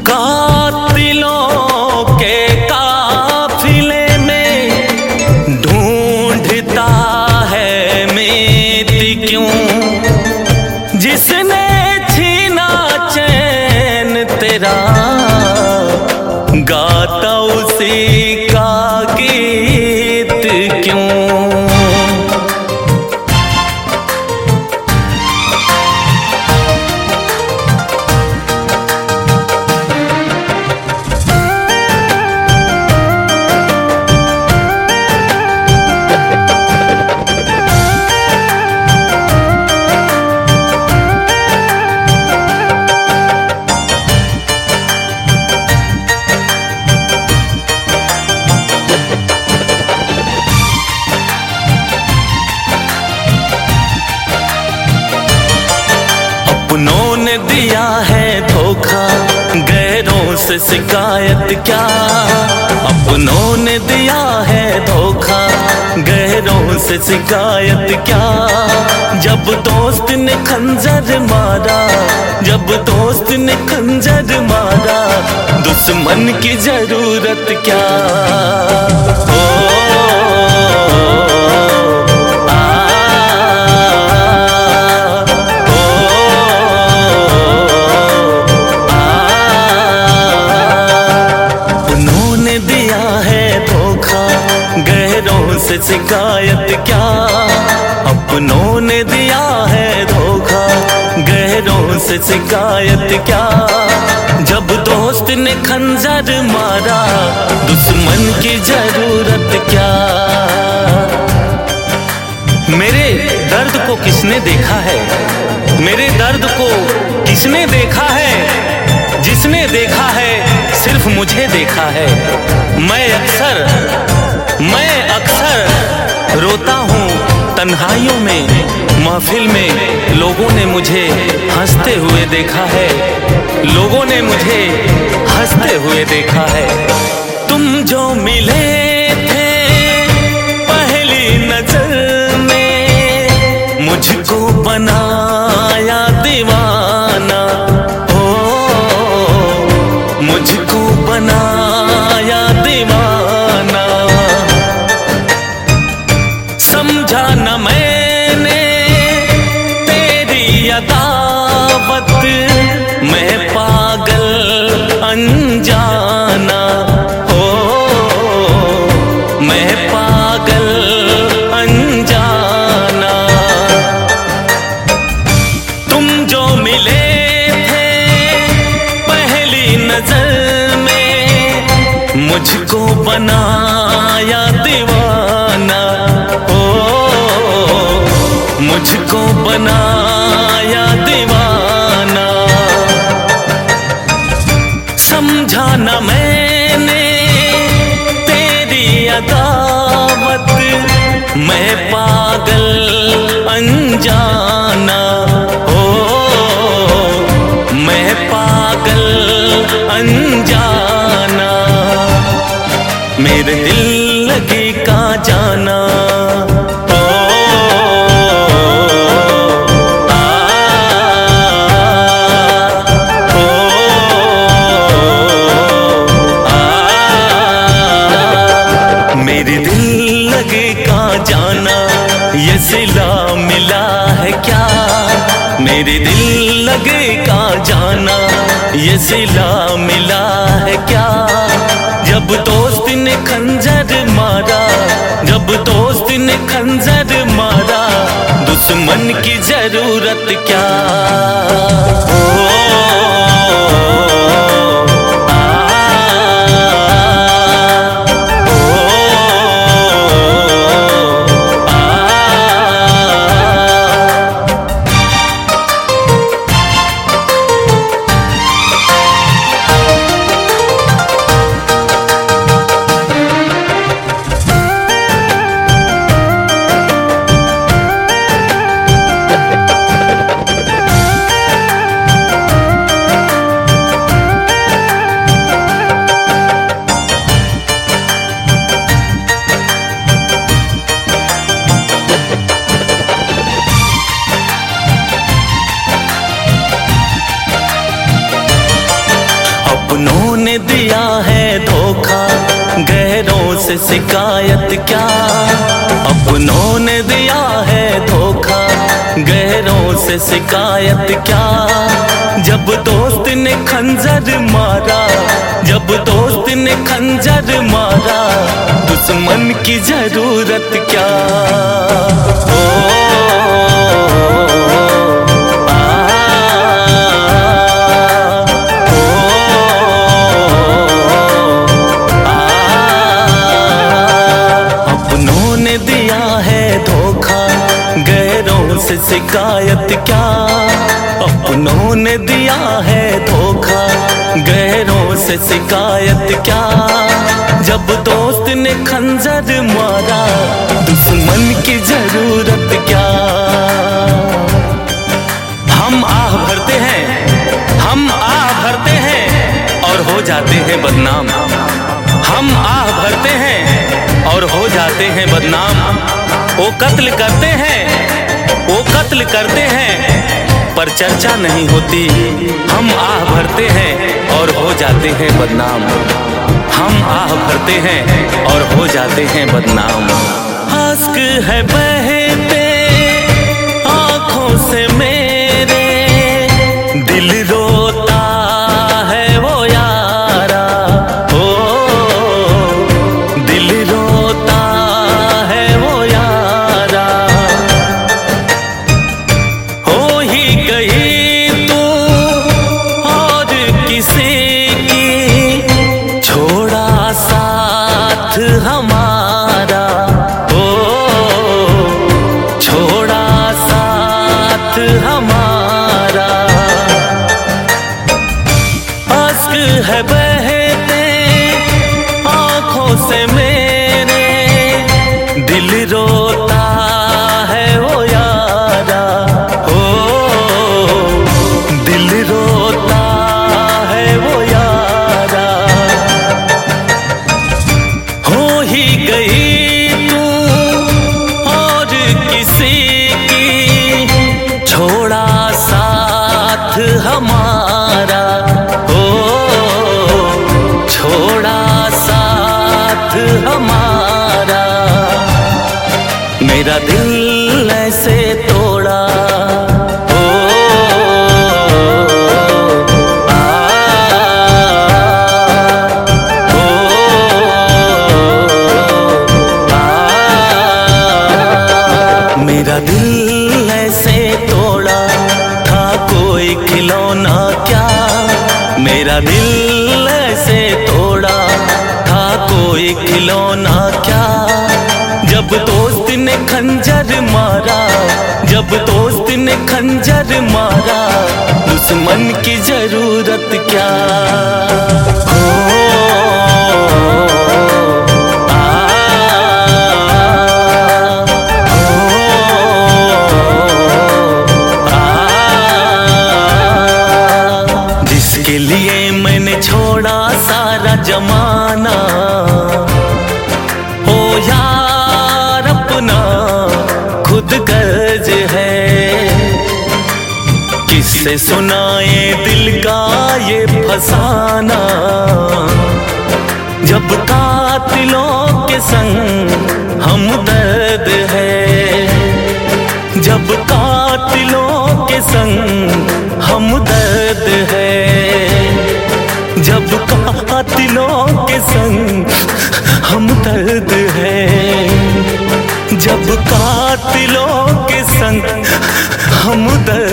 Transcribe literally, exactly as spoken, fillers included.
कातिलों के काफिले में ढूंढता है मेरी क्यों, जिसने छीना चैन तेरा गाता उसी का गीत क्यों। अपनों ने दिया है धोखा, गैरों से शिकायत क्या। अपनों ने दिया है धोखा, गैरों से शिकायत क्या। जब दोस्त ने खंजर मारा, जब दोस्त ने खंजर मारा, दुश्मन की जरूरत क्या। ओ, से शिकायत क्या। अपनों ने दिया है धोखा, गैरों से शिकायत क्या। जब दोस्त ने खंजर मारा, दुश्मन की जरूरत क्या। मेरे दर्द को किसने देखा है, मेरे दर्द को किसने देखा है। जिसने देखा है सिर्फ मुझे देखा है। मैं अक्सर मैं अक्सर रोता हूँ तन्हाइयों में, महफिल में लोगों ने मुझे हंसते हुए देखा है, लोगों ने मुझे हंसते हुए देखा है। तुम जो मिले थे पहली नजर में, मुझको बनाया दीवाना। ओ, मुझको बनाया दीवाना। समझा न मैंने तेरी अदावत, मैं पागल अनजाना। हो मैं पागल अनजाना। तुम जो मिले थे पहली नजर में, मुझको बनाया दीवाना। मुझको बनाया दीवाना। समझा न मैंने तेरी अदावत, मैं पागल अनजाना। ओ, मैं पागल अनजाना। मेरे दिल लगी का जाना। मेरे दिल लगे का जाना, ये सिला मिला है क्या। मेरे दिल लगे का जाना, ये सिला मिला है क्या। जब दोस्त ने खंजर मारा, जब दोस्त ने खंजर मारा, दुश्मन की जरूरत क्या। ओ, ने दिया है धोखा, गैरों से शिकायत क्या। अपनों ने दिया है धोखा, गैरों से शिकायत क्या। जब दोस्त ने खंजर मारा, जब दोस्त ने खंजर मारा, दुश्मन की जरूरत क्या। ओ, से शिकायत क्या। अपनों ने दिया है धोखा, गैरों से शिकायत क्या। जब दोस्त ने खंजर मारा, दुश्मन की जरूरत क्या। हम आह भरते हैं, हम आह भरते हैं और हो जाते हैं बदनाम। हम आह भरते हैं और हो जाते हैं बदनाम। वो कत्ल करते हैं, वो कत्ल करते हैं पर चर्चा नहीं होती। हम आह भरते हैं और हो जाते हैं बदनाम। हम आह भरते हैं और हो जाते हैं बदनाम। आंसू है बहते आँखों से मेरे, दिल रोता है वो यारा। ओ दिल रोता है वो यारा। हो ही गई तू और किसी की, छोड़ा साथ हमारा। ओ छोड़ा साथ हमारा। आंसू है बहते आँखों से मेरे, दिल रोता है वो यारा। ओ दिल रोता है वो यारा। हो ही गई तू और किसी की, छोड़ा साथ हमारा। ओ छोड़ा साथ हमारा। मेरा दिल ऐसे तोड़ा। ओ आ, ओ आ, मेरा दिल ऐसे तोड़ा था कोई खिलौना क्या। मेरा दिल ऐसे तोड़ा था कोई खिलौना क्या। जब दोस्त ने खंजर मारा, जब दोस्त ने खंजर मारा, दुश्मन की जरूरत क्या। हो आ, हो आ, जिसके लिए मैंने छोड़ा सारा जमाना। ओ यार अपना खुद गर्ज है, किससे सुनाए दिल का ये फसाना। जब कातिलों के संग हम दर्द है, जब कातिलों के संग हम दर्द है। जब कातिलों के संग हम दर्द है, जब कातिलों के संग हम दर्द